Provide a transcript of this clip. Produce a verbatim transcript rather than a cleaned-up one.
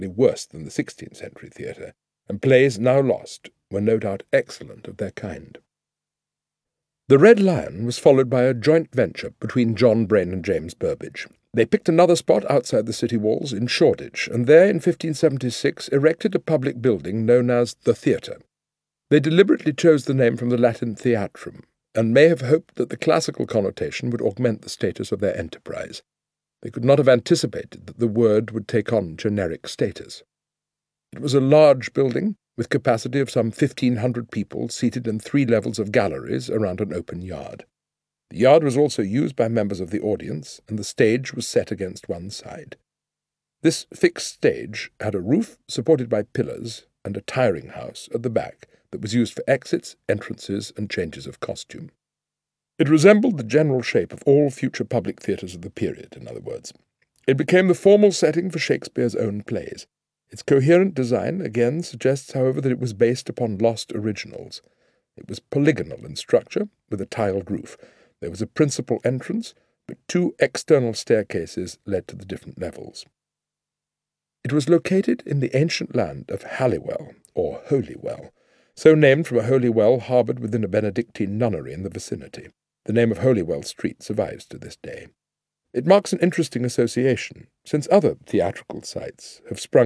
worse than the sixteenth century theatre, and plays now lost were no doubt excellent of their kind. The Red Lion was followed by a joint venture between John Braine and James Burbage. They picked another spot outside the city walls in Shoreditch, and there in fifteen seventy-six erected a public building known as the Theatre. They deliberately chose the name from the Latin theatrum, and may have hoped that the classical connotation would augment the status of their enterprise. They could not have anticipated that the word would take on generic status. It was a large building, with capacity of some fifteen hundred people seated in three levels of galleries around an open yard. The yard was also used by members of the audience, and the stage was set against one side. This fixed stage had a roof supported by pillars and a tiring house at the back that was used for exits, entrances, and changes of costume. It resembled the general shape of all future public theatres of the period, in other words. It became the formal setting for Shakespeare's own plays. Its coherent design again suggests, however, that it was based upon lost originals. It was polygonal in structure, with a tiled roof. There was a principal entrance, but two external staircases led to the different levels. It was located in the ancient land of Halliwell, or Holywell, so named from a holy well harboured within a Benedictine nunnery in the vicinity. The name of Holywell Street survives to this day. It marks an interesting association, since other theatrical sites have sprung